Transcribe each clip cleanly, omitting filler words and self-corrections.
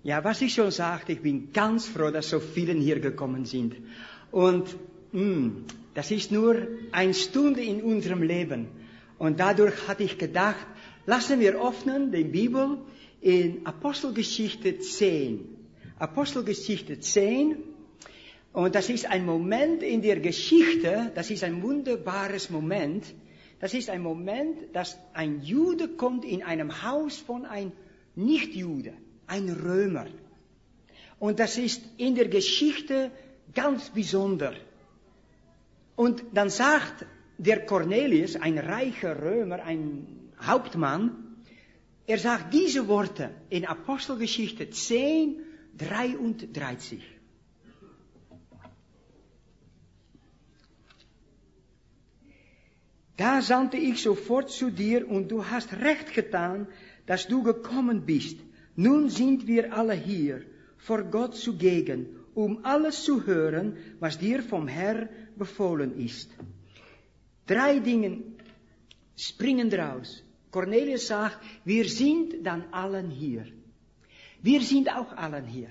Ja, was ich schon sagte, ich bin ganz froh, dass so viele hier gekommen sind. Und das ist nur eine Stunde in unserem Leben. Und dadurch hatte ich gedacht, lassen wir öffnen die Bibel in Apostelgeschichte 10. Apostelgeschichte 10. Und das ist ein Moment in der Geschichte, das ist ein wunderbares Moment. Das ist ein Moment, dass ein Jude kommt in einem Haus von einem Nichtjude, ein Römer. Und das ist in der Geschichte ganz besonders. Und dann sagt der Cornelius, ein reicher Römer, ein Hauptmann, er sagt diese Worte in Apostelgeschichte 10, 33. Da sandte ich sofort zu dir und du hast recht getan, dass du gekommen bist. Nun sind wir alle hier, vor Gott zugegen, um alles zu hören, was dir vom Herrn befohlen ist. 3 Dinge springen draus. Cornelius sagt, wir sind dann allen hier. Wir sind auch allen hier.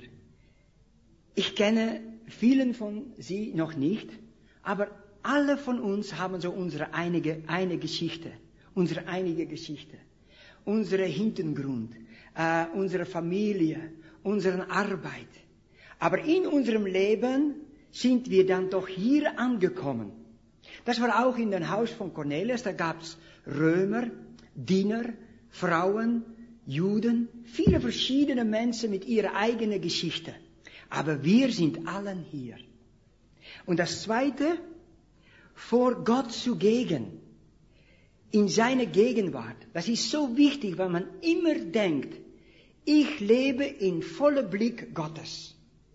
Ich kenne vielen von Sie noch nicht, aber alle von uns haben so unsere eine Geschichte, unsere einige Geschichte, unsere Hintergrund, unsere Familie, unsere Arbeit. Aber in unserem Leben sind wir dann doch hier angekommen. Das war auch in dem Haus von Cornelius, da gab's Römer, Diener, Frauen, Juden, viele verschiedene Menschen mit ihrer eigenen Geschichte. Aber wir sind allen hier. Und das Zweite, vor Gott zugegen, in seine Gegenwart. Das ist so wichtig, weil man immer denkt, ich lebe in voller Blick Gottes.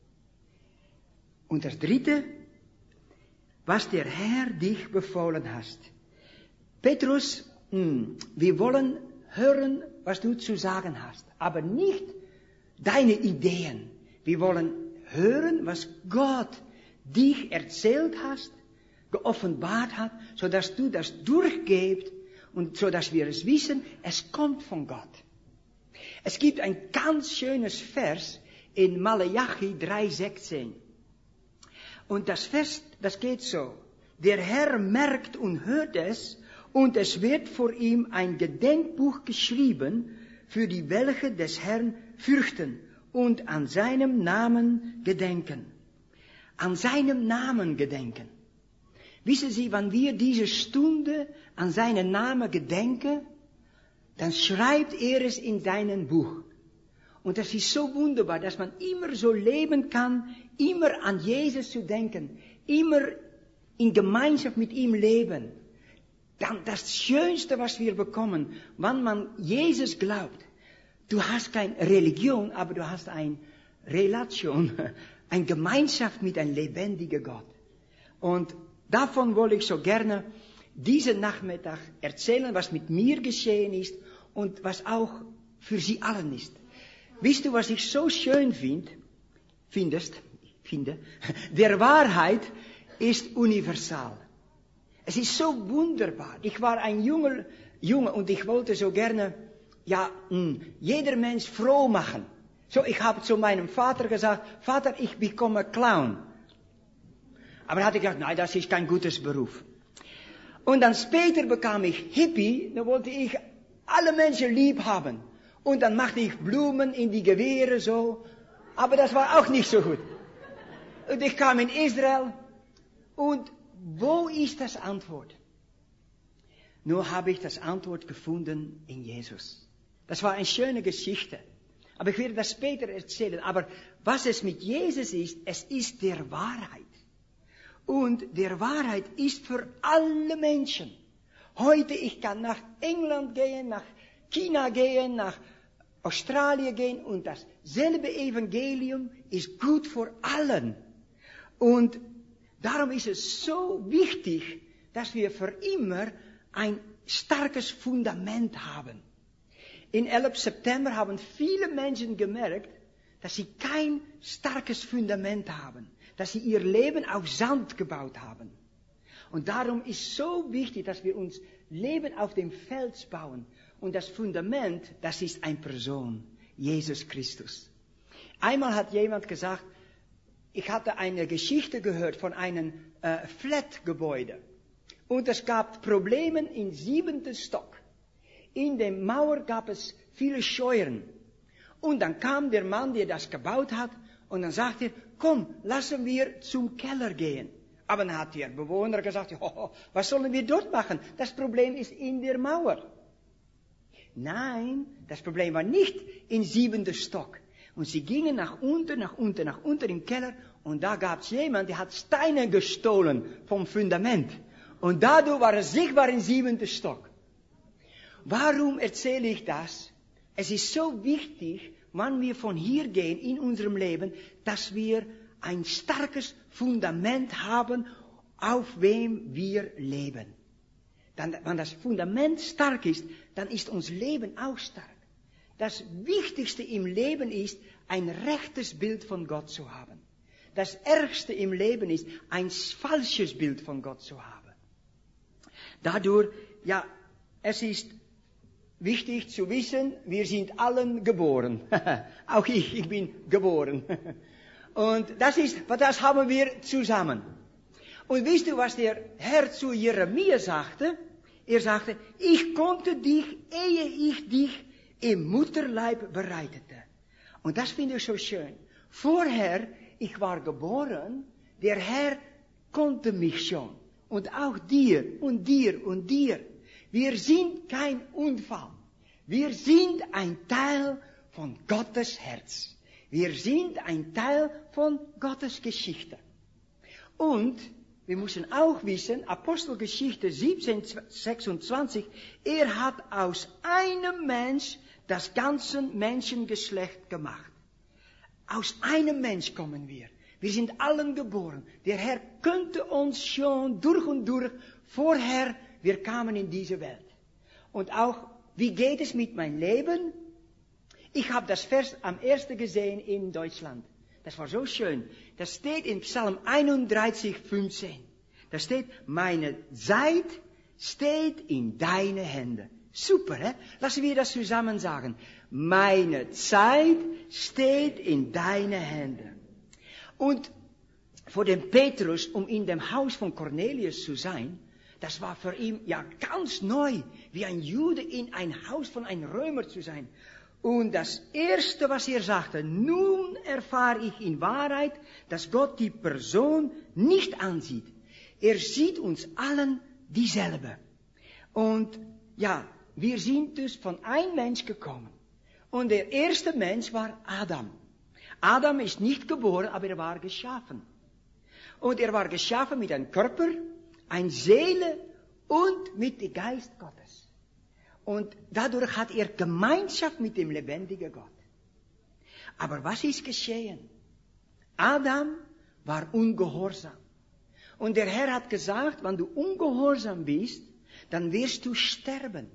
Und das Dritte, was der Herr dich befohlen hast. Petrus, wir wollen hören, was du zu sagen hast, aber nicht deine Ideen. Wir wollen hören, was Gott dich erzählt hast, geoffenbart hat, sodass du das durchgibst und sodass wir es wissen, es kommt von Gott. Es gibt ein ganz schönes Vers in Maleachi 3,16. Und das Vers, das geht so. Der Herr merkt und hört es, und es wird vor ihm ein Gedenkbuch geschrieben, für die welche des Herrn fürchten und an seinem Namen gedenken. An seinem Namen gedenken. Wissen Sie, wenn wir diese Stunde an seinen Namen gedenken, dann schreibt er es in seinem Buch. Und das ist so wunderbar, dass man immer so leben kann, immer an Jesus zu denken, immer in Gemeinschaft mit ihm leben. Dann das Schönste, was wir bekommen, wenn man Jesus glaubt. Du hast keine Religion, aber du hast eine Relation, eine Gemeinschaft mit einem lebendigen Gott. Und davon wollte ich so gerne diesen Nachmittag erzählen, was mit mir geschehen ist und was auch für Sie allen ist. Wisst du, was ich so schön finde? Der Wahrheit ist universal. Es ist so wunderbar. Ich war ein Junge und ich wollte so gerne, jeder Mensch froh machen. So, ich habe zu meinem Vater gesagt, Vater, ich bekomme Clown. Aber er hatte gesagt, nein, das ist kein gutes Beruf. Und dann später bekam ich Hippie, da wollte ich alle Menschen lieb haben. Und dann machte ich Blumen in die Gewehre so. Aber das war auch nicht so gut. Und ich kam in Israel. Und wo ist das Antwort? Nur habe ich das Antwort gefunden in Jesus. Das war eine schöne Geschichte. Aber ich werde das später erzählen. Aber was es mit Jesus ist, es ist der Wahrheit. Und der Wahrheit ist für alle Menschen. Heute, ich kann nach England gehen, nach China gehen, nach Australien gehen und dasselbe Evangelium ist gut für allen. Und darum ist es so wichtig, dass wir für immer ein starkes Fundament haben. In 11. September haben viele Menschen gemerkt, dass sie kein starkes Fundament haben, dass sie ihr Leben auf Sand gebaut haben. Und darum ist so wichtig, dass wir uns Leben auf dem Fels bauen. Und das Fundament, das ist eine Person, Jesus Christus. Einmal hat jemand gesagt, ich hatte eine Geschichte gehört von einem Flat-Gebäude. Und es gab Probleme im 7. Stock. In der Mauer gab es viele Scheuren. Und dann kam der Mann, der das gebaut hat, und dann sagte er, komm, lassen wir zum Keller gehen. Aber dann hat der Bewohner gesagt, oh, was sollen wir dort machen? Das Problem ist in der Mauer. Nein, das Problem war nicht im 7. Stock. Und sie gingen nach unten im Keller. Und da gab es jemanden, der hat Steine gestohlen vom Fundament. Und dadurch war es sichtbar im 7. Stock. Warum erzähle ich das? Es ist so wichtig, wenn wir von hier gehen in unserem Leben, dass wir ein starkes Fundament haben, auf wem wir leben. Dann, wenn das Fundament stark ist, dann ist unser Leben auch stark. Das Wichtigste im Leben ist, ein rechtes Bild von Gott zu haben. Das Ärgste im Leben ist, ein falsches Bild von Gott zu haben. Dadurch, ja, es ist wichtig zu wissen, wir sind allen geboren. Auch ich bin geboren. Und das haben wir zusammen. Und wisst ihr, was der Herr zu Jeremia sagte? Er sagte, ich konnte dich, ehe ich dich im Mutterleib bereitete. Und das finde ich so schön. Vorher, ich war geboren, der Herr konnte mich schon. Und auch dir und dir und dir. Wir sind kein Unfall. Wir sind ein Teil von Gottes Herz. Wir sind ein Teil von Gottes Geschichte. Und wir müssen auch wissen, Apostelgeschichte 17:26, er hat aus einem Mensch das ganze Menschengeschlecht gemacht. Aus einem Mensch kommen wir. Wir sind allen geboren. Der Herr könnte uns schon durch und durch vorher, wir kamen in diese Welt. Und auch, wie geht es mit meinem Leben? Ich habe das Vers am ersten gesehen in Deutschland. Das war so schön. Das steht in Psalm 31:15. Da steht, meine Zeit steht in deine Hände. Super, hè? Lassen wir das zusammen sagen. Meine Zeit steht in deine Hände. Und vor dem Petrus, um in dem Haus von Cornelius zu sein, das war für ihn ja ganz neu, wie ein Jude in ein Haus von einem Römer zu sein. Und das Erste, was er sagte, nun erfahre ich in Wahrheit, dass Gott die Person nicht ansieht. Er sieht uns allen dieselbe. Und ja, wir sind dus von einem Mensch gekommen. Und der erste Mensch war Adam. Adam ist nicht geboren, aber er war geschaffen. Und er war geschaffen mit einem Körper, einer Seele und mit dem Geist Gottes. Und dadurch hat er Gemeinschaft mit dem lebendigen Gott. Aber was ist geschehen? Adam war ungehorsam. Und der Herr hat gesagt, wenn du ungehorsam bist, dann wirst du sterben.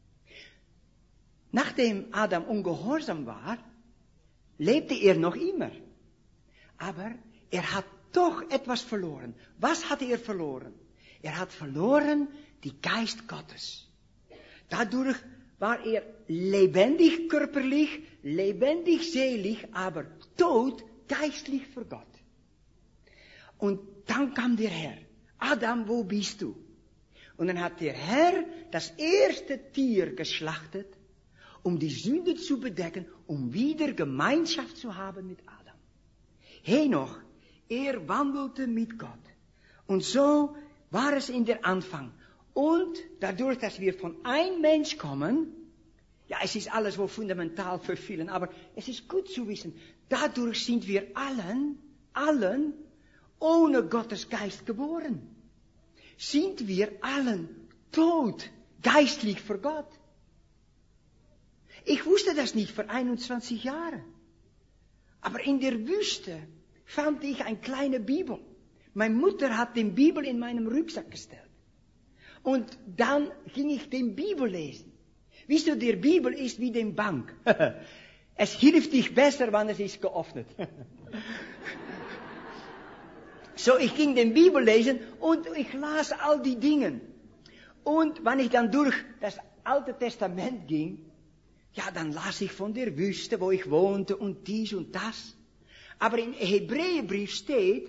Nachdem Adam ungehorsam war, lebte er noch immer. Aber er hat doch etwas verloren. Was hat er verloren? Er hat verloren die Geist Gottes. Dadurch war er lebendig körperlich, lebendig seelisch, aber tot geistlich für Gott. Und dann kam der Herr. Adam, wo bist du? Und dann hat der Herr das erste Tier geschlachtet, um die Sünde zu bedecken, um wieder Gemeinschaft zu haben mit Adam. Henoch, er wandelte mit Gott. Und so war es in der Anfang. Und dadurch, dass wir von einem Mensch kommen, ja, es ist alles wohl fundamental für vielen, aber es ist gut zu wissen, dadurch sind wir allen ohne Gottes Geist geboren. Sind wir allen tot, geistlich für Gott. Ich wusste das nicht vor 21 Jahren. Aber in der Wüste fand ich eine kleine Bibel. Meine Mutter hat die Bibel in meinem Rucksack gestellt. Und dann ging ich die Bibel lesen. Wisst du, die Bibel ist wie die Bank. Es hilft dich besser, wenn es ist geöffnet. So, ich ging die Bibel lesen und ich las all die Dinge. Und wenn ich dann durch das Alte Testament ging, ja, dann las ich von der Wüste, wo ich wohnte und dies und das. Aber im Hebräerbrief steht,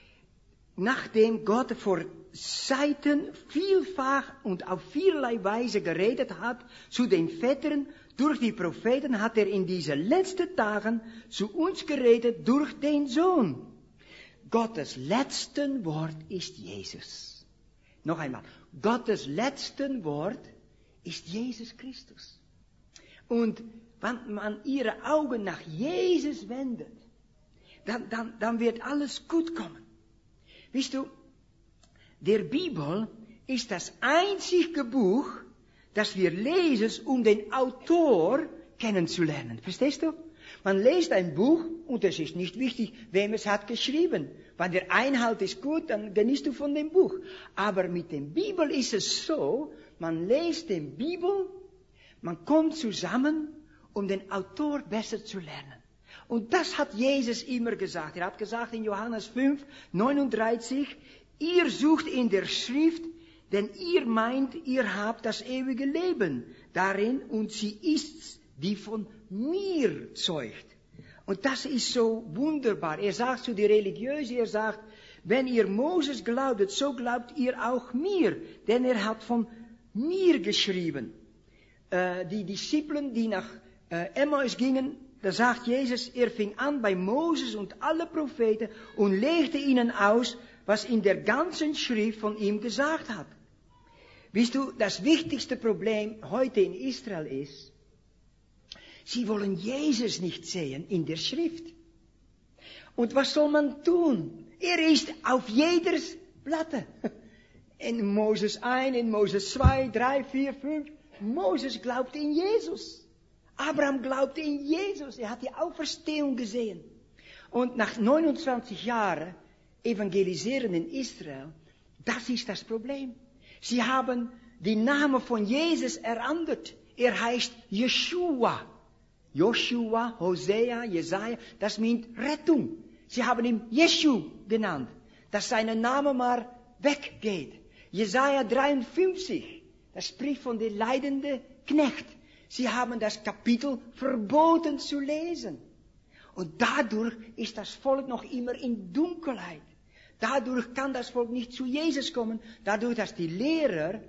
nachdem Gott vor Zeiten vielfach und auf vielerlei Weise geredet hat zu den Vätern, durch die Propheten hat er in diesen letzten Tagen zu uns geredet durch den Sohn. Gottes letzten Wort ist Jesus. Noch einmal, Gottes letzten Wort ist Jesus Christus. Und wenn man ihre Augen nach Jesus wendet, dann wird alles gut kommen. Wisst du, der Bibel ist das einzige Buch, das wir lesen, um den Autor kennenzulernen. Verstehst du? Man liest ein Buch und es ist nicht wichtig, wem es hat geschrieben. Wenn der Inhalt ist gut, dann genießt du von dem Buch. Aber mit der Bibel ist es so, man liest die Bibel, man kommt zusammen, um den Autor besser zu lernen. Und das hat Jesus immer gesagt. Er hat gesagt in Johannes 5, 39, ihr sucht in der Schrift, denn ihr meint, ihr habt das ewige Leben darin und sie ist's, die von mir zeugt. Und das ist so wunderbar. Er sagt zu den Religiösen, er sagt, wenn ihr Moses glaubtet, so glaubt ihr auch mir, denn er hat von mir geschrieben. Die Disciplen, die nach Emmaus gingen, da sagt Jesus, er fing an bei Moses und alle Propheten und legte ihnen aus, was in der ganzen Schrift von ihm gesagt hat. Wisst du, das wichtigste Problem heute in Israel ist, sie wollen Jesus nicht sehen in der Schrift. Und was soll man tun? Er ist auf jeder Platte. In Moses 1, in Moses 2, 3, 4, 5. Moses glaubte in Jesus. Abraham glaubte in Jesus. Er hat die Auferstehung gesehen. Und nach 29 Jahren evangelisieren in Israel, das ist das Problem. Sie haben den Namen von Jesus erandert. Er heißt Yeshua. Joshua, Hosea, Jesaja, das meint Rettung. Sie haben ihn Jeschu genannt, dass sein Name mal weggeht. Jesaja 53, das spricht von dem leidenden Knecht. Sie haben das Kapitel verboten zu lesen. Und dadurch ist das Volk noch immer in Dunkelheit. Dadurch kann das Volk nicht zu Jesus kommen, dadurch, dass die Lehrer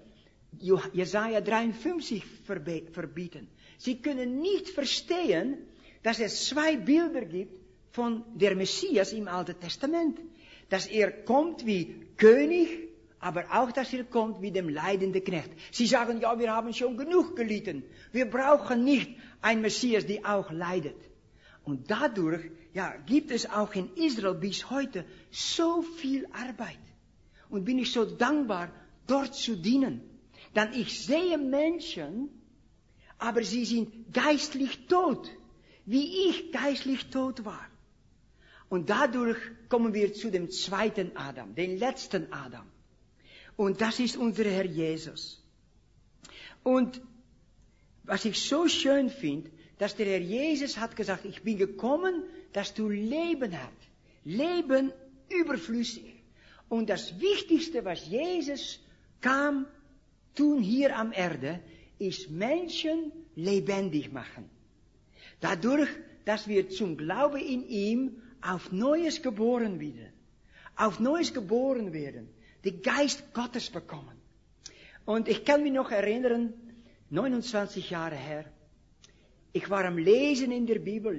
Jesaja 53 verbieten. Sie können nicht verstehen, dass es 2 Bilder gibt von der Messias im Alten Testament. Dass er kommt wie König, aber auch, dass er kommt wie dem leidenden Knecht. Sie sagen, ja, wir haben schon genug gelitten. Wir brauchen nicht ein Messias, der auch leidet. Und dadurch, ja, gibt es auch in Israel bis heute so viel Arbeit. Und bin ich so dankbar, dort zu dienen. Denn ich sehe Menschen, aber sie sind geistlich tot, wie ich geistlich tot war. Und dadurch kommen wir zu dem zweiten Adam, den letzten Adam. Und das ist unser Herr Jesus. Und was ich so schön finde, dass der Herr Jesus hat gesagt, ich bin gekommen, dass du Leben hast. Leben überflüssig. Und das Wichtigste, was Jesus kam tun hier am Erde, ist Menschen lebendig machen. Dadurch, dass wir zum Glauben in ihm auf Neues geboren werden. Auf Neues geboren werden. Den Geist Gottes bekommen. Und ich kann mich noch erinnern, 29 Jahre her, ich war am Lesen in der Bibel.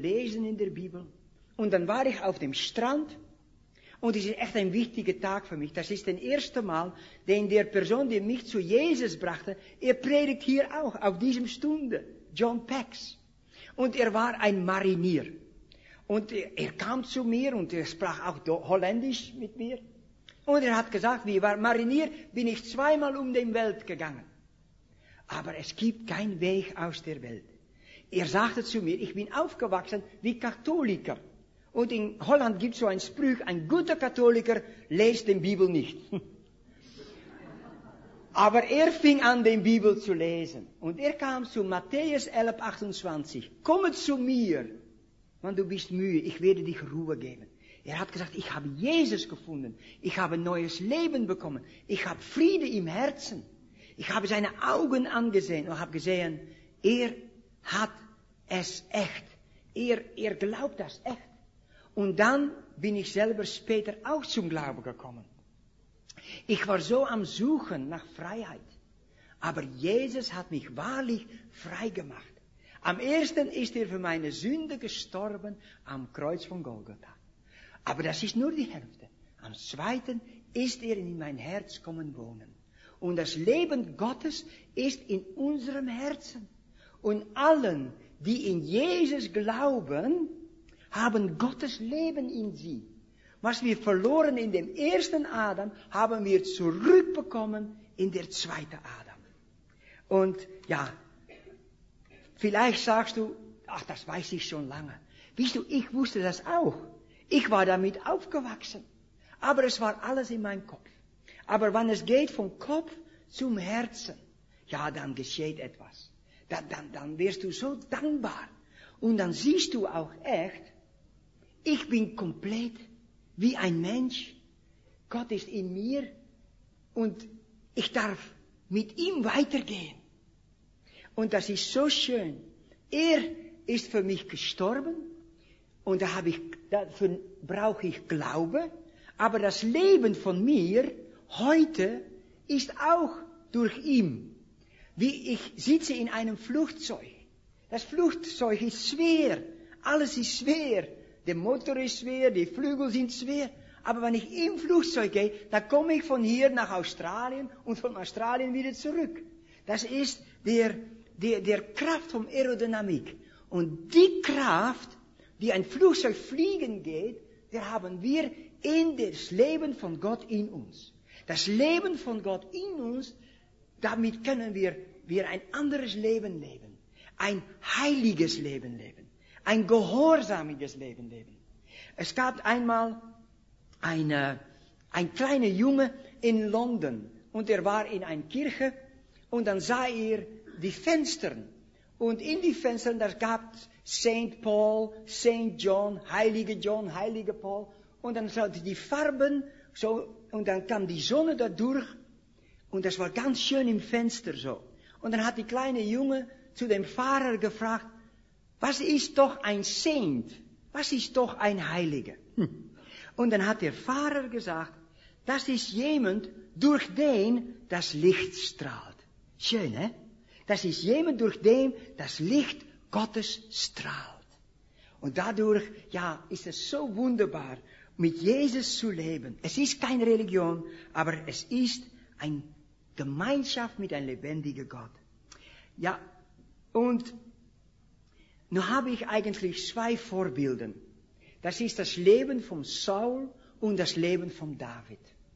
Und dann war ich auf dem Strand. Und es ist echt ein wichtiger Tag für mich. Das ist das erste Mal, den der Person, die mich zu Jesus brachte, er predigt hier auch, auf diesem Stunde. John Pax. Und er war ein Marinier. Und er kam zu mir und er sprach auch Holländisch mit mir. Und er hat gesagt, wie war Marinier, bin ich 2-mal um die Welt gegangen. Aber es gibt keinen Weg aus der Welt. Er sagte zu mir, ich bin aufgewachsen wie Katholiker. Und in Holland gibt es so ein Spruch, ein guter Katholiker lest die Bibel nicht. Aber er fing an, die Bibel zu lesen. Und er kam zu Matthäus 11, 28. Komme zu mir, wenn du bist müde, ich werde dich Ruhe geben. Er hat gesagt, ich habe Jesus gefunden. Ich habe ein neues Leben bekommen. Ich habe Friede im Herzen. Ich habe seine Augen angesehen und habe gesehen, er hat es echt. Er glaubt das echt. Und dann bin ich selber später auch zum Glauben gekommen. Ich war so am Suchen nach Freiheit. Aber Jesus hat mich wahrlich frei gemacht. Am ersten ist er für meine Sünde gestorben am Kreuz von Golgatha. Aber das ist nur die Hälfte. Am zweiten ist er in mein Herz kommen wohnen. Und das Leben Gottes ist in unserem Herzen. Und allen, die in Jesus glauben, haben Gottes Leben in sie. Was wir verloren in dem ersten Adam, haben wir zurückbekommen in der zweiten Adam. Und ja, vielleicht sagst du, ach, das weiß ich schon lange. Weißt du, ich wusste das auch. Ich war damit aufgewachsen. Aber es war alles in meinem Kopf. Aber wenn es geht vom Kopf zum Herzen, ja, dann geschieht etwas. Dann wirst du so dankbar. Und dann siehst du auch echt, ich bin komplett wie ein Mensch. Gott ist in mir und ich darf mit ihm weitergehen. Und das ist so schön. Er ist für mich gestorben und dafür brauche ich Glaube. Aber das Leben von mir heute ist auch durch ihn. Wie ich sitze in einem Flugzeug. Das Flugzeug ist schwer. Alles ist schwer. Der Motor ist schwer, die Flügel sind schwer. Aber wenn ich im Flugzeug gehe, dann komme ich von hier nach Australien und von Australien wieder zurück. Das ist der Kraft von Aerodynamik. Und die Kraft, die ein Flugzeug fliegen geht, der haben wir in das Leben von Gott in uns. Das Leben von Gott in uns, damit können wir ein anderes Leben leben. Ein heiliges Leben leben. Ein gehorsamiges Leben leben. Es gab einmal ein kleiner Junge in London und er war in einer Kirche und dann sah er die Fenster und in die Fenster da gab es St. Paul, St. John, Heilige Paul und dann sah die Farben so und dann kam die Sonne da durch und das war ganz schön im Fenster so. Und dann hat die kleine Junge zu dem Pfarrer gefragt, was ist doch ein Saint? Was ist doch ein Heiliger? Und dann hat der Pfarrer gesagt, das ist jemand, durch den das Licht strahlt. Schön, hè? Das ist jemand, durch den das Licht Gottes strahlt. Und dadurch, ja, ist es so wunderbar, mit Jesus zu leben. Es ist keine Religion, aber es ist eine Gemeinschaft mit einem lebendigen Gott. Ja, und nun habe ich eigentlich zwei Vorbilder. Das ist das Leben von Saul und das Leben von David.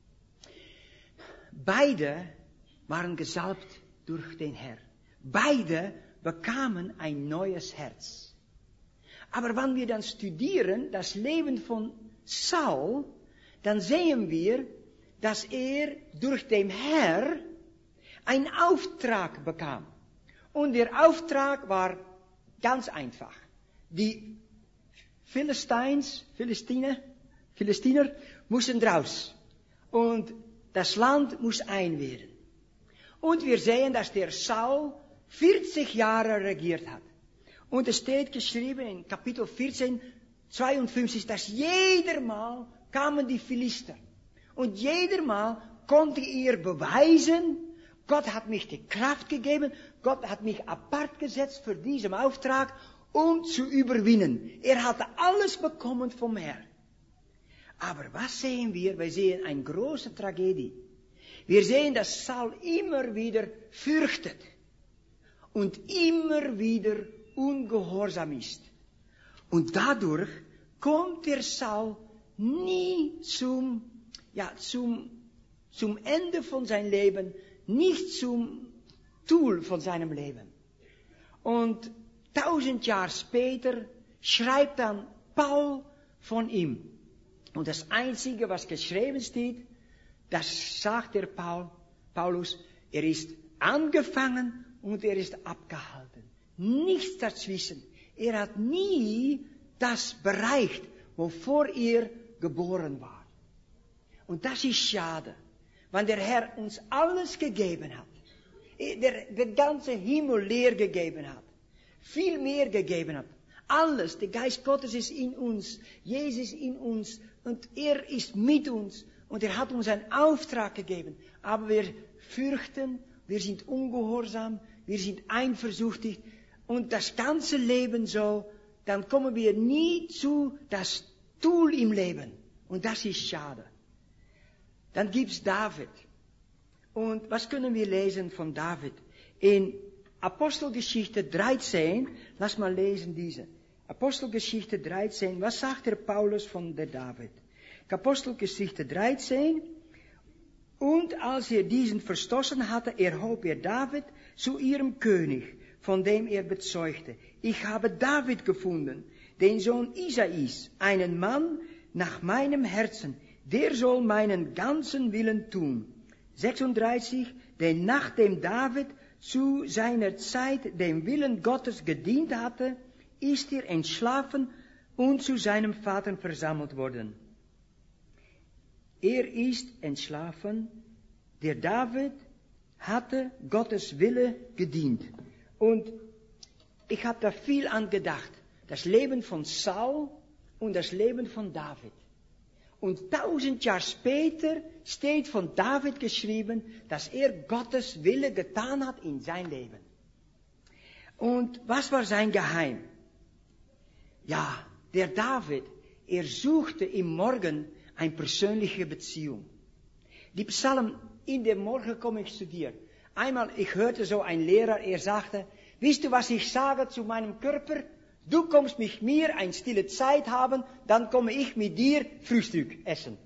Beide waren gesalbt durch den Herr. Beide bekamen ein neues Herz. Aber wenn wir dann studieren das Leben von Saul, dann sehen wir, dass er durch den Herr einen Auftrag bekam. Und der Auftrag war ganz einfach. Die Philistiner mussten raus. Und das Land muss einwehren. Und wir sehen, dass der Saul 40 Jahre regiert hat. Und es steht geschrieben in Kapitel 14, 52, dass jedermal kamen die Philister. Und jedermal konnte er beweisen, Gott hat mich die Kraft gegeben, Gott hat mich apart gesetzt für diesen Auftrag, um zu überwinnen. Er hatte alles bekommen vom Herrn. Aber was sehen wir? Wir sehen eine große Tragödie. Wir sehen, dass Saul immer wieder fürchtet und immer wieder ungehorsam ist. Und dadurch kommt der Saul nie zum Ende von seinem Leben, nicht zum Tool von seinem Leben. Und 1000 Jahre später schreibt dann Paul von ihm. Und das Einzige, was geschrieben steht, das sagt der Paulus, er ist angefangen und er ist abgehalten. Nichts dazwischen. Er hat nie das bereicht, wovor er geboren war. Und das ist schade, wenn der Herr uns alles gegeben hat, der ganze Himmel leer gegeben hat, viel mehr gegeben hat. Alles, der Geist Gottes ist in uns, Jesus in uns und er ist mit uns und er hat uns einen Auftrag gegeben. Aber wir fürchten, wir sind ungehorsam, wir sind eifersüchtig und das ganze Leben so, dann kommen wir nie zu das Tool im Leben. Und das ist schade. Dann gibt's David. Und was können wir lesen von David? In Apostelgeschichte 13, lass mal lesen diese. Apostelgeschichte 13, was sagt der Paulus von der David? Apostelgeschichte 13, und als er diesen verstoßen hatte, erhob er David zu ihrem König, von dem er bezeugte: Ich habe David gefunden, den Sohn Isais, einen Mann nach meinem Herzen, der soll meinen ganzen Willen tun. 36, denn nachdem David zu seiner Zeit dem Willen Gottes gedient hatte, ist er entschlafen und zu seinem Vater versammelt worden. Er ist entschlafen, der David hatte Gottes Wille gedient. Und ich habe da viel an gedacht. Das Leben von Saul und das Leben von David. Und 1000 Jahre später steht von David geschrieben, dass er Gottes Wille getan hat in sein Leben. Und was war sein Geheim? Ja, der David, er suchte im Morgen eine persönliche Beziehung. Die Psalm, in der Morgen komme ich zu dir. Einmal, ich hörte so ein Lehrer, er sagte: Wisst du, was ich sage zu meinem Körper? Du kommst mit mir eine stille Zeit haben, dann komme ich mit dir Frühstück essen.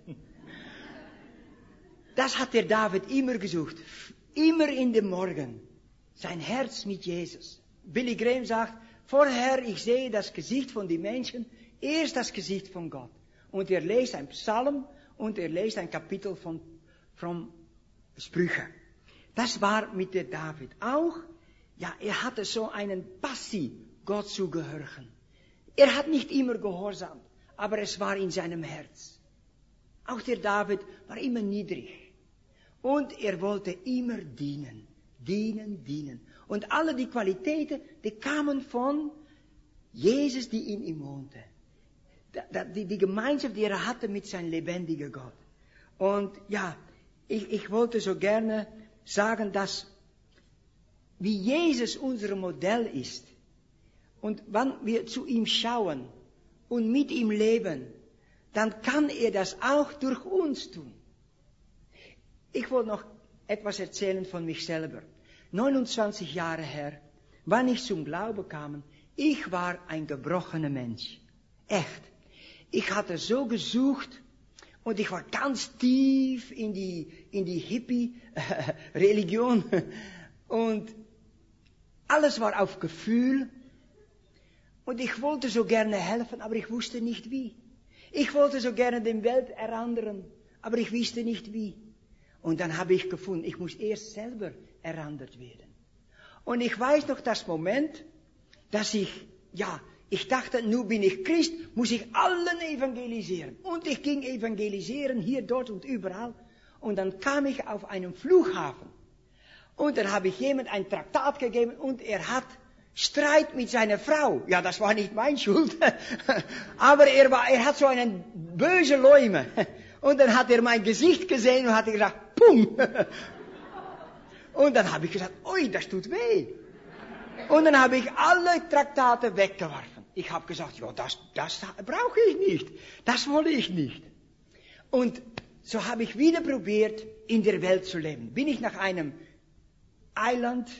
Das hat der David immer gesucht. Immer in dem Morgen. Sein Herz mit Jesus. Billy Graham sagt: Vorher, ich sehe das Gesicht von den Menschen, erst das Gesicht von Gott. Und er liest ein Psalm und er liest ein Kapitel von Sprüche. Das war mit der David auch. Ja, er hatte so einen Passie, Gott zu gehorchen. Er hat nicht immer gehorsam, aber es war in seinem Herz. Auch der David war immer niedrig. Und er wollte immer dienen. Dienen. Und alle die Qualitäten, die kamen von Jesus, die in ihm wohnte. Die Gemeinschaft, die er hatte mit seinem lebendigen Gott. Und ja, ich wollte so gerne sagen, dass wie Jesus unser Modell ist, und wenn wir zu ihm schauen und mit ihm leben, dann kann er das auch durch uns tun. Ich wollte noch etwas erzählen von mich selber. 29 Jahre her, wann ich zum Glauben kam, ich war ein gebrochener Mensch. Echt. Ich hatte so gesucht und ich war ganz tief in die Hippie-Religion und alles war auf Gefühl. Und ich wollte so gerne helfen, aber ich wusste nicht wie. Ich wollte so gerne die Welt erandern, aber ich wusste nicht wie. Und dann habe ich gefunden, ich muss erst selber erandert werden. Und ich weiß noch das Moment, dass ich dachte, nun bin ich Christ, muss ich allen evangelisieren. Und ich ging evangelisieren, hier, dort und überall. Und dann kam ich auf einen Flughafen. Und dann habe ich jemand ein Traktat gegeben und er hat Streit mit seiner Frau. Ja, das war nicht meine Schuld. Aber er hat so einen böse Läume. Und dann hat er mein Gesicht gesehen und hat gesagt, pum. Und dann habe ich gesagt, oi, das tut weh. Und dann habe ich alle Traktate weggeworfen. Ich habe gesagt, ja, das brauche ich nicht. Das wollte ich nicht. Und so habe ich wieder probiert, in der Welt zu leben. Bin ich nach einem Eiland,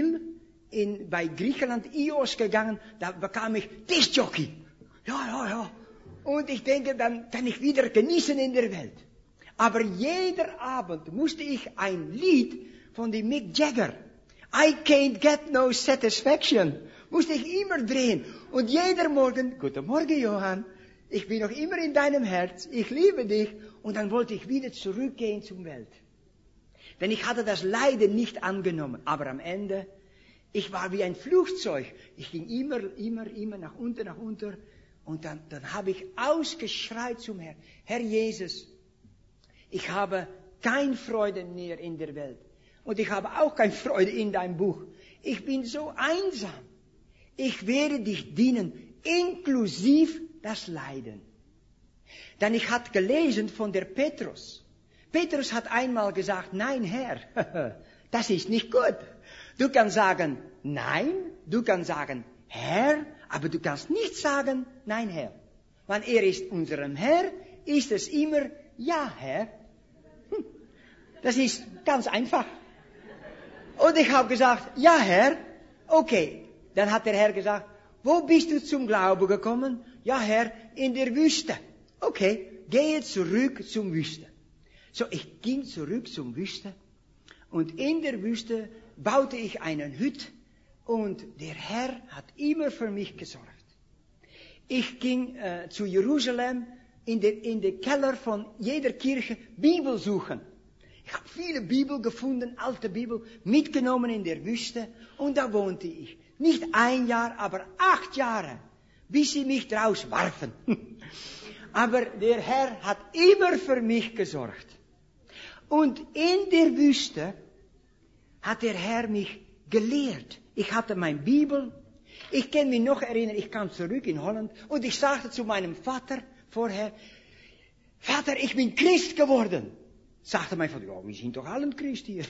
bei Griechenland, Ios gegangen, da bekam ich Diskjockey. Ja. Und ich denke, dann kann ich wieder genießen in der Welt. Aber jeder Abend musste ich ein Lied von dem Mick Jagger, I can't get no satisfaction, musste ich immer drehen. Und jeder Morgen, guten Morgen Johann, ich bin noch immer in deinem Herz, ich liebe dich. Und dann wollte ich wieder zurückgehen zur Welt. Denn ich hatte das Leiden nicht angenommen. Aber am Ende, ich war wie ein Flugzeug. Ich ging immer nach unten. Und dann habe ich ausgeschreit zum Herrn. Herr Jesus, ich habe keine Freude mehr in der Welt. Und ich habe auch keine Freude in deinem Buch. Ich bin so einsam. ich werde dich dienen, inklusive das Leiden. Denn ich hatte gelesen von der Petrus. Petrus hat einmal gesagt, nein Herr, das ist nicht gut. Du kannst sagen, nein, du kannst sagen, Herr, aber du kannst nicht sagen, nein Herr. Wenn er ist unserem Herr, ist es immer, ja Herr. Das ist ganz einfach. Und ich habe gesagt, ja Herr, okay. Dann hat der Herr gesagt, wo bist du zum Glauben gekommen? Ja Herr, in der Wüste. Okay, gehe zurück zum Wüste. So, ich ging zurück zum Wüste und in der Wüste baute ich einen Hüt und der Herr hat immer für mich gesorgt. Ich ging zu Jerusalem in den Keller von jeder Kirche Bibel suchen. Ich habe viele Bibel gefunden, alte Bibel, mitgenommen in der Wüste und da wohnte ich. Nicht 1 Jahr, aber 8 Jahre, bis sie mich draus warfen. Aber der Herr hat immer für mich gesorgt. Und in der Wüste hat der Herr mich gelehrt. Ich hatte meine Bibel. Ich kann mich noch erinnern, ich kam zurück in Holland und ich sagte zu meinem Vater vorher, Vater, ich bin Christ geworden. Sagte mein Vater, ja, wir sind doch alle Christ hier.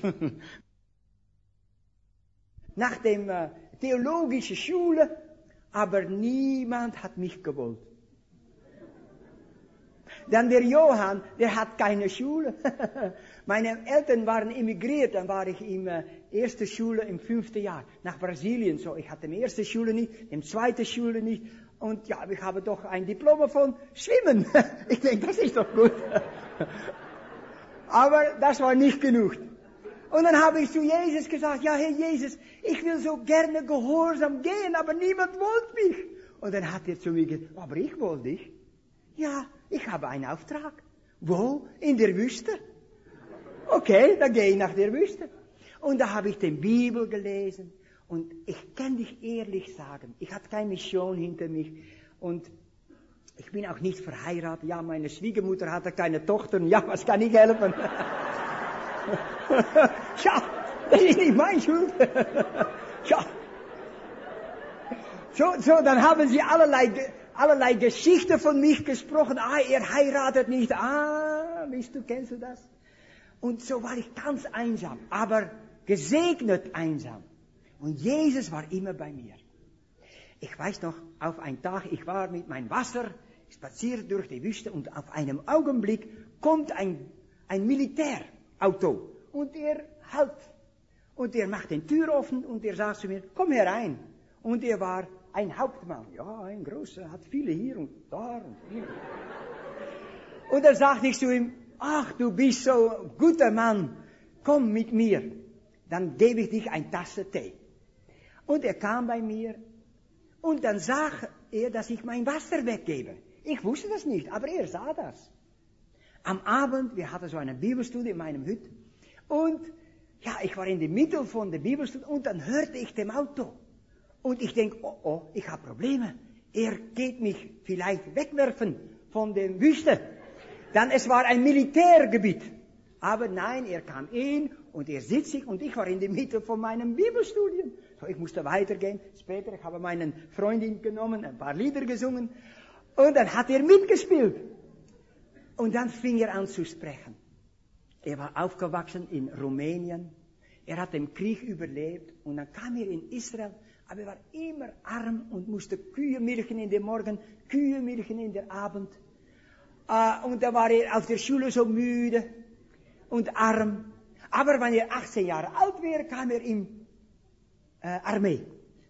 Nach dem theologischen Schule, aber niemand hat mich gewollt. Dann der Johann, der hat keine Schule. Meine Eltern waren emigriert, dann war ich in erste Schule im 5. Jahr nach Brasilien. So, ich hatte die erste Schule nicht, die zweite Schule nicht. Und ja, ich habe doch ein Diplom von Schwimmen. Ich denke, das ist doch gut. Aber das war nicht genug. Und dann habe ich zu Jesus gesagt, ja Herr Jesus, ich will so gerne gehorsam gehen, aber niemand wollte mich. Und dann hat er zu mir gesagt, aber ich wollte dich. Ja, ich habe einen Auftrag. Wo? In der Wüste. Okay, dann gehe ich nach der Wüste. Und da habe ich die Bibel gelesen. Und ich kann dich ehrlich sagen, ich hatte keine Mission hinter mich. Und ich bin auch nicht verheiratet. Ja, meine Schwiegermutter hatte keine Tochter. Ja, was kann ich helfen? Ja, das ist nicht meine Schuld. Ja. So, dann haben sie allerlei Geschichten von mich gesprochen. Er heiratet nicht. Kennst du das? Und so war ich ganz einsam, aber gesegnet einsam. Und Jesus war immer bei mir. Ich weiß noch, auf einen Tag, ich war mit meinem Wasser, spaziert durch die Wüste und auf einem Augenblick kommt ein Militärauto und er halt. Und er macht die Tür offen und er sagt zu mir, komm herein. Und er war ein Hauptmann, ja, ein großer, hat viele hier und da und hier. Und dann sagte ich zu ihm, ach, du bist so ein guter Mann, komm mit mir, dann gebe ich dich eine Tasse Tee. Und er kam bei mir und dann sah er, dass ich mein Wasser weggebe. Ich wusste das nicht, aber er sah das. Am Abend, wir hatten so eine Bibelstunde in meinem Hüt und ja, ich war in der Mitte von der Bibelstunde und dann hörte ich dem Auto. Und ich denke, oh, ich habe Probleme. Er geht mich vielleicht wegwerfen von der Wüste. Dann es war ein Militärgebiet. Aber nein, er kam in und er sitzt sich und ich war in der Mitte von meinem Bibelstudium. So, ich musste weitergehen. Später, ich habe meinen Freundin genommen, ein paar Lieder gesungen. Und dann hat er mitgespielt. Und dann fing er an zu sprechen. Er war aufgewachsen in Rumänien. Er hat den Krieg überlebt. Und dann kam er in Israel. Aber er war immer arm und musste Kühe milchen in den Morgen, Kühe milchen in den Abend. Und da war er auf der Schule so müde und arm. Aber wenn er 18 Jahre alt wäre, kam er in Armee.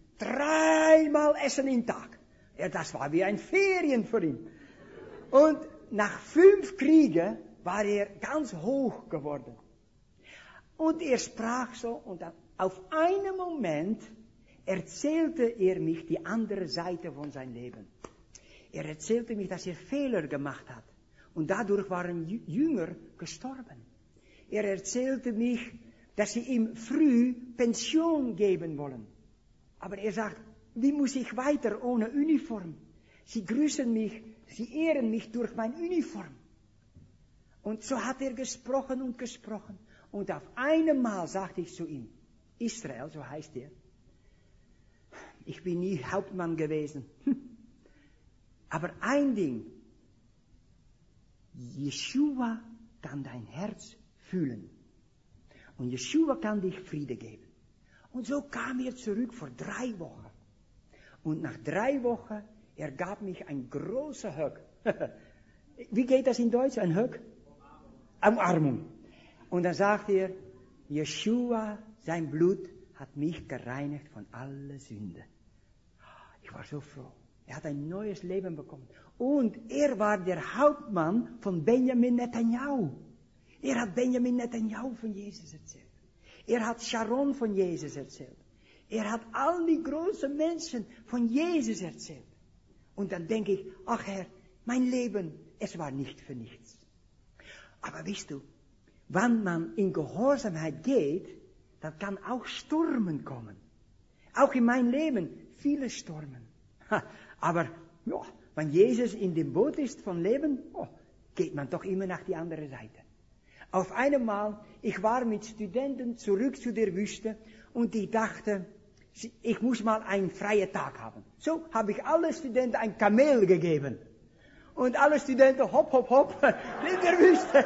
3-mal Essen im Tag. Ja, das war wie ein Ferien für ihn. Und nach 5 Kriegen war er ganz hoch geworden. Und er sprach so und dann auf einen Moment erzählte er mich die andere Seite von seinem Leben. Er erzählte mich, dass er Fehler gemacht hat. Und dadurch waren Jünger gestorben. Er erzählte mich, dass sie ihm früh Pension geben wollen. Aber er sagt, wie muss ich weiter ohne Uniform? Sie grüßen mich, sie ehren mich durch meine Uniform. Und so hat er gesprochen und gesprochen. Und auf einmal sagte ich zu ihm, Israel, so heißt er, Ich bin nie Hauptmann gewesen. Aber ein Ding, Jeshua kann dein Herz fühlen. Und Jeshua kann dich Friede geben. Und so kam er zurück vor 3 Wochen. Und nach 3 Wochen, er gab mich ein großer Hug. Wie geht das in Deutsch, ein Hug? Umarmung. Und dann sagt er, Jeshua, sein Blut hat mich gereinigt von aller Sünde. Ich war so froh. Er hat ein neues Leben bekommen. Und er war der Hauptmann von Benjamin Netanyahu. Er hat Benjamin Netanyahu von Jesus erzählt. Er hat Sharon von Jesus erzählt. Er hat all die großen Menschen von Jesus erzählt. Und dann denke ich, ach Herr, mein Leben, es war nicht für nichts. Aber weißt du, wenn man in Gehorsamkeit geht, dann kann auch Sturmen kommen. Auch in mein Leben, viele Sturmen. Aber ja, wenn Jesus in dem Boot ist von Leben, geht man doch immer nach die andere Seite. Auf einmal, ich war mit Studenten zurück zu der Wüste und ich dachte, ich muss mal einen freien Tag haben. So habe ich alle Studenten ein Kamel gegeben. Und alle Studenten hopp, hopp, hopp in der Wüste.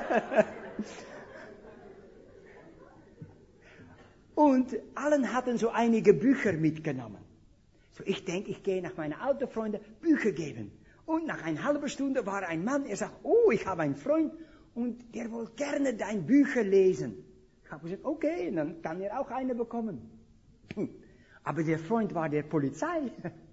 Und allen hatten so einige Bücher mitgenommen. So ich denke, ich gehe nach meinen alten Freunden Bücher geben. Und nach einer halben Stunde war ein Mann, er sagt, oh, ich habe einen Freund und der will gerne deine Bücher lesen. Ich habe gesagt, okay, dann kann er auch eine bekommen. Aber der Freund war der Polizei.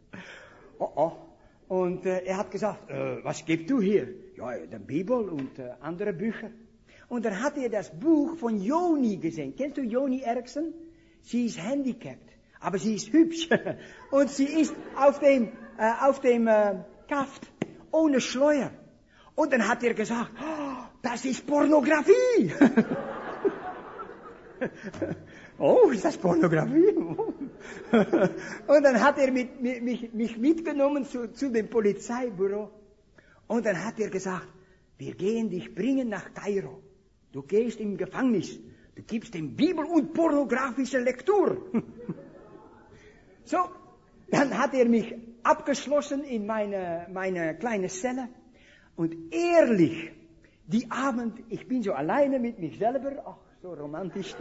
Und er hat gesagt, was gibst du hier? Ja, die Bibel und andere Bücher. Und dann hat er das Buch von Joni gesehen. Kennst du Joni Eriksson? Sie ist handicapped, aber sie ist hübsch. Und sie ist auf dem Kaft ohne Schleuer. Und dann hat er gesagt, das ist Pornografie. Oh, ist das Pornografie? Und dann hat er mich mitgenommen zu dem Polizeibüro. Und dann hat er gesagt, wir gehen dich bringen nach Kairo. Du gehst im Gefängnis. Du gibst ihm Bibel und pornografische Lektur. So, dann hat er mich abgeschlossen in meine kleine Zelle. Und ehrlich, die Abend, ich bin so alleine mit mich selber. Ach, so romantisch.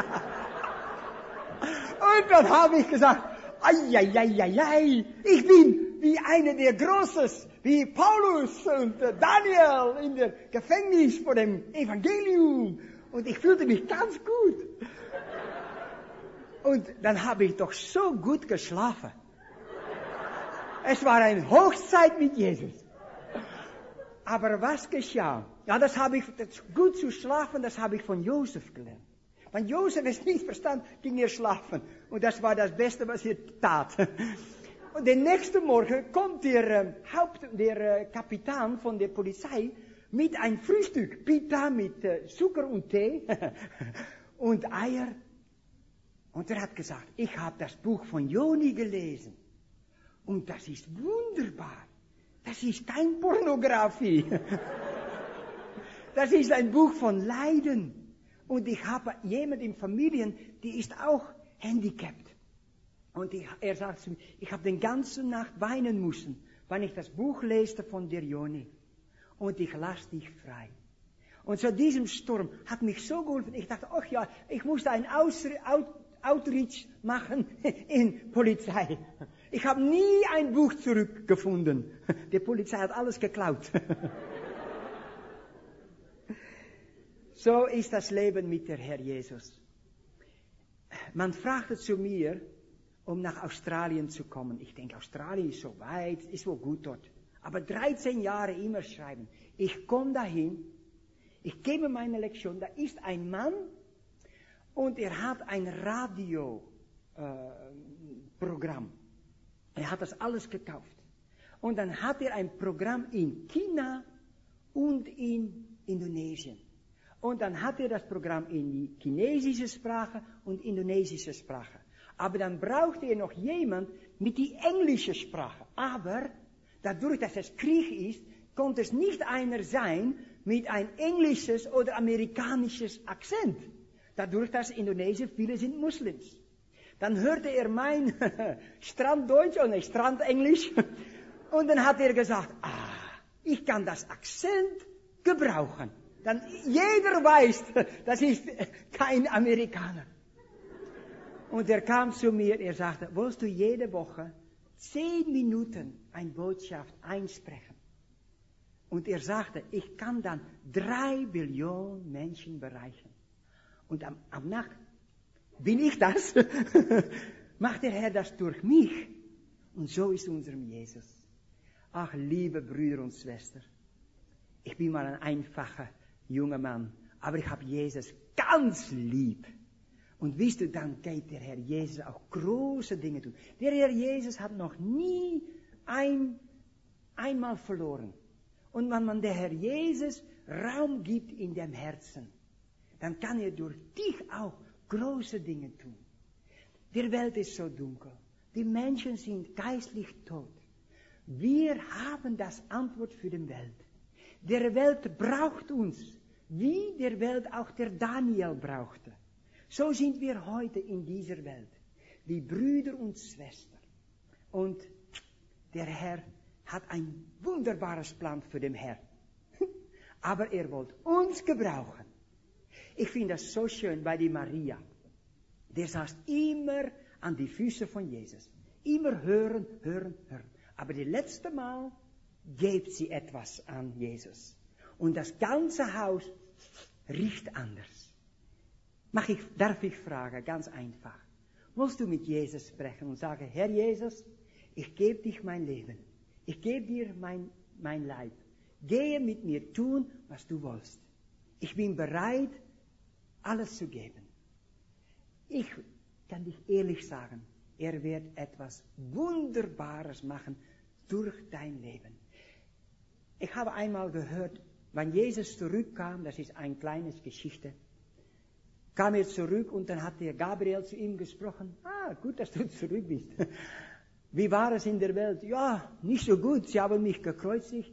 Und dann habe ich gesagt, ai, ich bin wie einer der Großes, wie Paulus und Daniel in der Gefängnis vor dem Evangelium. Und ich fühlte mich ganz gut. Und dann habe ich doch so gut geschlafen. Es war eine Hochzeit mit Jesus. Aber was geschah? Ja, das gut zu schlafen, das habe ich von Josef gelernt. Wenn Josef es nicht verstand, ging er schlafen. Und das war das Beste, was er tat. Und den nächsten Morgen kommt der Kapitän von der Polizei mit einem Frühstück. Pita mit Zucker und Tee und Eier. Und er hat gesagt, ich habe das Buch von Joni gelesen. Und das ist wunderbar. Das ist kein Pornografie. Das ist ein Buch von Leiden. Und ich habe jemand in Familien, die ist auch handicapped. Und er sagt zu mir, ich habe den ganzen Nacht weinen müssen, wenn ich das Buch leste von der Joni. Und ich lasse dich frei. Und so diesem Sturm hat mich so geholfen. Ich dachte, ach ja, ich musste ein Outreach machen in Polizei. Ich habe nie ein Buch zurückgefunden. Die Polizei hat alles geklaut. So ist das Leben mit der Herr Jesus. Man fragte zu mir, um nach Australien zu kommen. Ich denke, Australien ist so weit, ist wohl gut dort. Aber 13 Jahre immer schreiben. Ich komme dahin, ich gebe meine Lektion, da ist ein Mann und er hat ein Radioprogramm. Er hat das alles gekauft. Und dann hat er ein Programm in China und in Indonesien. Und dann hat er das Programm in die chinesische Sprache und indonesische Sprache. Aber dann brauchte er noch jemand mit die englische Sprache. Aber dadurch, dass es Krieg ist, konnte es nicht einer sein mit ein englisches oder amerikanisches Akzent. Dadurch, dass Indonesien viele sind Muslims. Dann hörte er mein Stranddeutsch und Strandenglisch. Und dann hat er gesagt, ich kann das Akzent gebrauchen. Dann jeder weiß, das ist kein Amerikaner. Und er kam zu mir, er sagte, willst du jede Woche 10 Minuten eine Botschaft einsprechen? Und er sagte, ich kann dann 3 Billionen Menschen bereichern. Und am Nacht bin ich das, macht der Herr das durch mich. Und so ist unserem Jesus. Ach, liebe Brüder und Schwestern, ich bin mal ein einfacher junger Mann, aber ich habe Jesus ganz lieb. Und wisst du, dann geht der Herr Jesus auch große Dinge tun. Der Herr Jesus hat noch nie einmal verloren. Und wenn man der Herr Jesus Raum gibt in dem Herzen, dann kann er durch dich auch große Dinge tun. Die Welt ist so dunkel. Die Menschen sind geistlich tot. Wir haben das Antwort für die Welt. Der Welt braucht uns, wie der Welt auch der Daniel brauchte. So sind wir heute in dieser Welt, wie Brüder und Schwestern. Und der Herr hat ein wunderbares Plan für den Herrn. Aber er wollte uns gebrauchen. Ich finde das so schön bei die Maria. Der saß immer an die Füße von Jesus. Immer hören, hören, hören. Aber das letzte Mal gibt sie etwas an Jesus. Und das ganze Haus riecht anders. Darf ich fragen, ganz einfach. Willst du mit Jesus sprechen und sagen, Herr Jesus, ich gebe dich mein Leben. Ich gebe dir mein Leib. Gehe mit mir tun, was du willst. Ich bin bereit, alles zu geben. Ich kann dich ehrlich sagen, er wird etwas Wunderbares machen durch dein Leben. Ich habe einmal gehört, wenn Jesus zurückkam, das ist eine kleine Geschichte, kam er zurück und dann hat der Gabriel zu ihm gesprochen, gut, dass du zurück bist. Wie war es in der Welt? Ja, nicht so gut, sie haben mich gekreuzigt.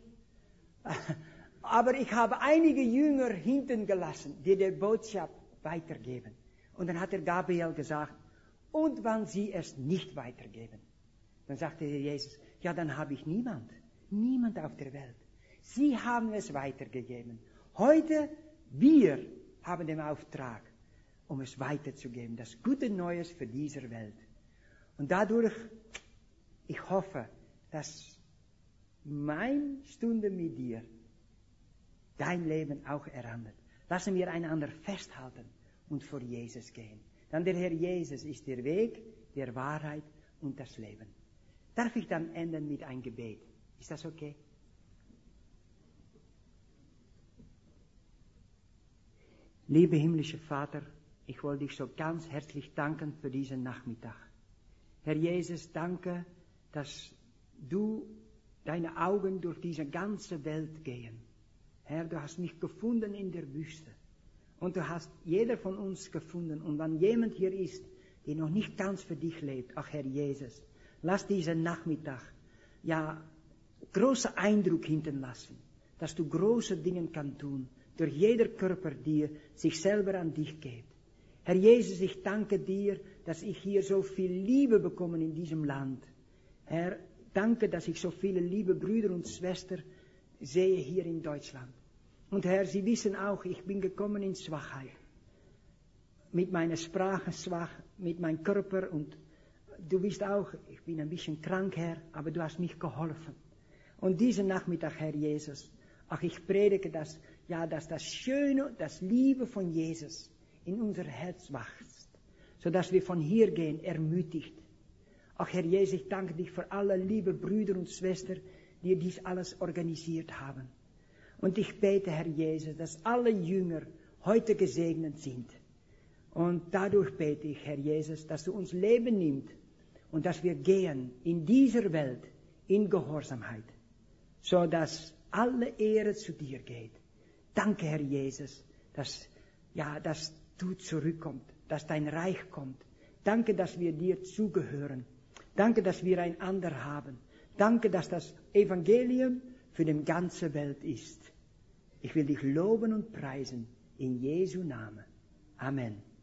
Aber ich habe einige Jünger hinten gelassen, die der Botschaft weitergeben. Und dann hat der Gabriel gesagt, und wenn sie es nicht weitergeben? Dann sagte der Jesus, ja, dann habe ich niemand auf der Welt. Sie haben es weitergegeben. Heute, wir haben den Auftrag, um es weiterzugeben, das gute Neues für diese Welt. Und dadurch, ich hoffe, dass meine Stunde mit dir dein Leben auch errandet. Lassen wir einander festhalten und vor Jesus gehen. Denn der Herr Jesus ist der Weg, der Wahrheit und das Leben. Darf ich dann enden mit einem Gebet? Ist das okay? Lieber himmlischer Vater, ich wollte dich so ganz herzlich danken für diesen Nachmittag. Herr Jesus, danke, dass du deine Augen durch diese ganze Welt gehen. Herr, du hast mich gefunden in der Wüste. Und du hast jeder von uns gefunden. Und wenn jemand hier ist, der noch nicht ganz für dich lebt, ach Herr Jesus, lass diesen Nachmittag, großen Eindruck hinterlassen, dass du große Dinge kann tun, durch jeder Körper, der sich selber an dich gibt. Herr Jesus, ich danke dir, dass ich hier so viel Liebe bekomme in diesem Land. Herr, danke, dass ich so viele liebe Brüder und Schwestern sehe hier in Deutschland. Und Herr, Sie wissen auch, ich bin gekommen in Schwachheit. Mit meiner Sprache schwach, mit meinem Körper und du bist auch, ich bin ein bisschen krank, Herr, aber du hast mich geholfen. Und diesen Nachmittag, Herr Jesus, ich predige, dass das Schöne, das Liebe von Jesus in unser Herz wächst, sodass wir von hier gehen, ermutigt. Herr Jesus, ich danke dich für alle liebe Brüder und Schwestern, die dies alles organisiert haben. Und ich bete, Herr Jesus, dass alle Jünger heute gesegnet sind. Und dadurch bete ich, Herr Jesus, dass du uns Leben nimmst und dass wir gehen in dieser Welt in Gehorsamkeit, so dass alle Ehre zu dir geht. Danke, Herr Jesus, dass du zurückkommst, dass dein Reich kommt. Danke, dass wir dir zugehören. Danke, dass wir einander haben. Danke, dass das Evangelium für die ganze Welt ist. Ich will dich loben und preisen in Jesu Namen. Amen.